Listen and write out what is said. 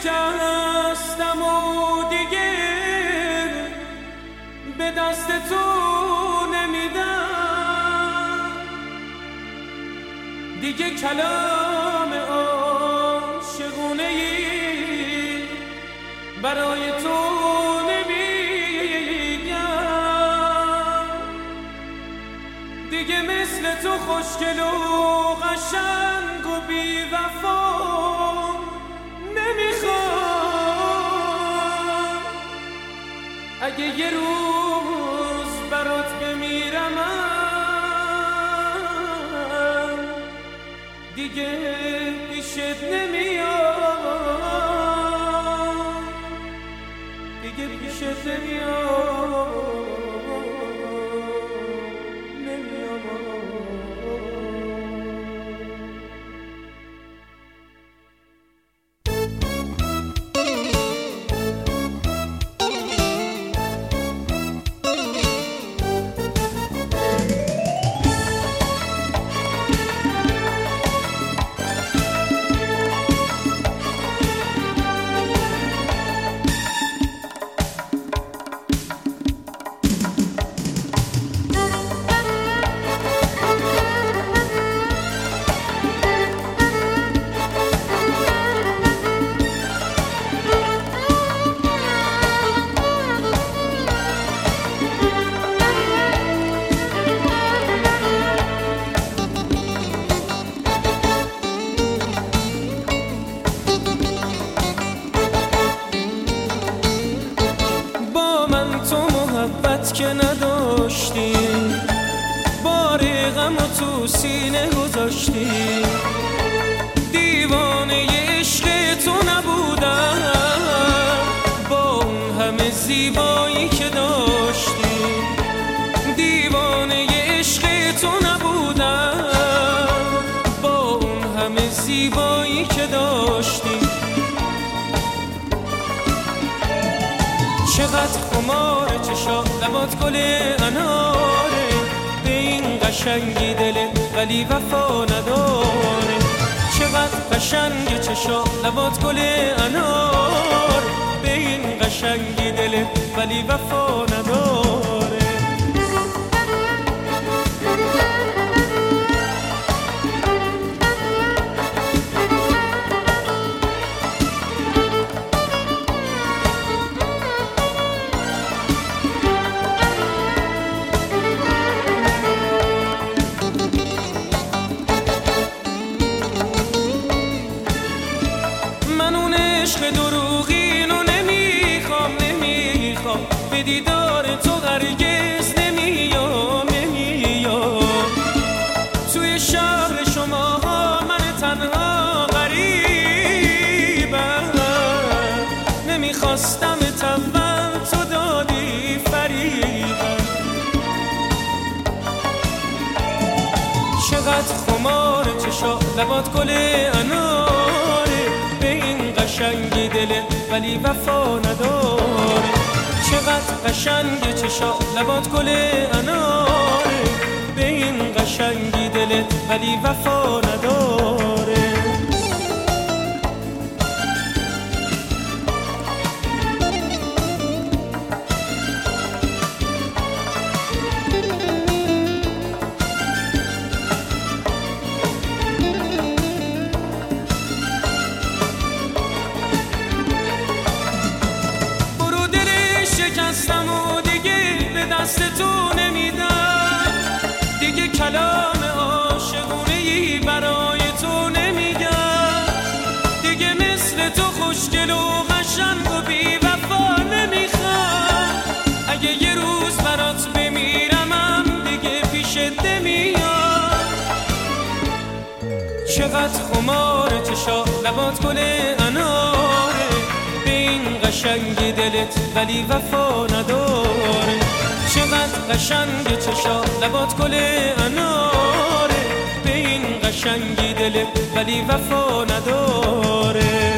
شکستم و دیگه به دست تو نمیدم، دیگه کلام عاشقونه ای برای تو نمیگم، دیگه مثل تو خوشگل و قشنگ و بی وفا نمیخوام. اگه یه روز برات بمیرم دیگه پیشت نمیام، دیگه پیشت نمیام. که نداشتی بار غم و تو سینه گذاشتی، دیوانه عشق تو نبودم با اون همه زیبایی که داشتی، دیوانه عشق تو نبودم با اون همه زیبایی که داشتی. چقدر خمار چشا لبات گل اناره، به این قشنگی دلت ولی وفا نداره. چقدر قشنگ چشا لبات گل انار، به این قشنگی دلت ولی وفا نداره. عشق دروغینو نمیخوام به دیدار تو هرگز نمیام توی شهر شما من تنها غریبم، نمیخواستم اول تو دادی فریبم. چقدر خمار چشا لبات گل اناره، به این قشنگی دلت ولی وفا نداره. چقدر قشنگ چشا لبات گل اناره، به این قشنگی دلت ولی وفا نداره. شکستم و دیگه به دست تو نمیدم، دیگه کلام عاشقونه‌ای برای تو نمیگم، دیگه مثل تو خوشگل و قشنگ و بی وفا نمیخوام. اگه یه روز برات بمیرم دیگه پیشت نمیام. چقدر خمار چشا لبات گل اناره، به این قشنگی دلت ولی وفا نداره. چقدر قشنگ چشا لبات گل اناره، به این قشنگی دلت ولی وفا نداره.